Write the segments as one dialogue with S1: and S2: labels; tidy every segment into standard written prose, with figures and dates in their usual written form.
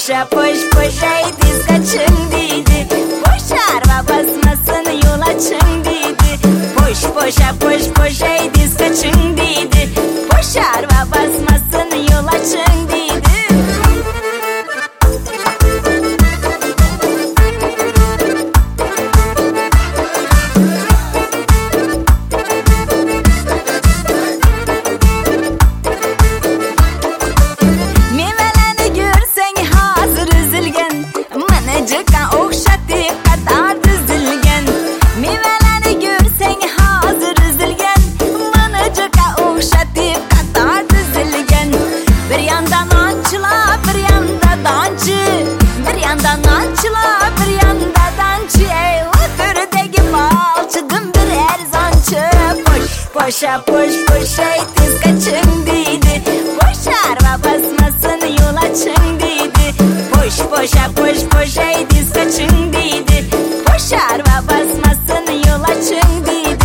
S1: poşa poş poşay diz kaçın dedi. Boş araba basmasın yol açın dedi. Boş poşa poş poşay diz kaçın dedi. Boş araba basmasın yol açın dedi. Poşa poş poşay diz kaçın dedi. Boş araba basmasın yol açın dedi. Boş poşa poş poşay diz kaçın dedi. Boş araba basmasın yol açın dedi.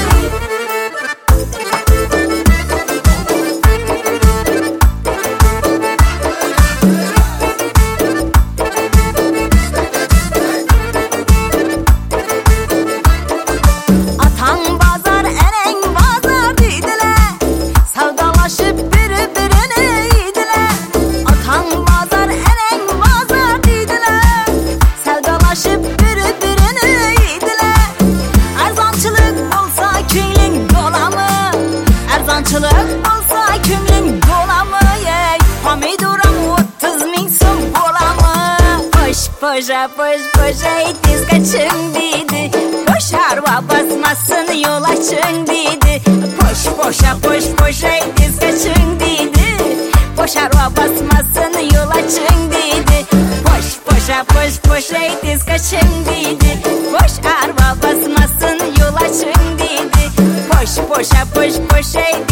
S1: Olsa kümlün dolamı yey. Pomidoram 30 min son bolamı. Poş poşa poş poşay diz kaçın dedi. Boş araba basmasın yol açın dedi. Poş poşa poş poşay diz kaçın dedi. Boş araba basmasın yol açın dedi. Poş poşa poş poşay diz kaçın dedi. Boş araba basmasın yol açın dedi. Poş poşa poş poşay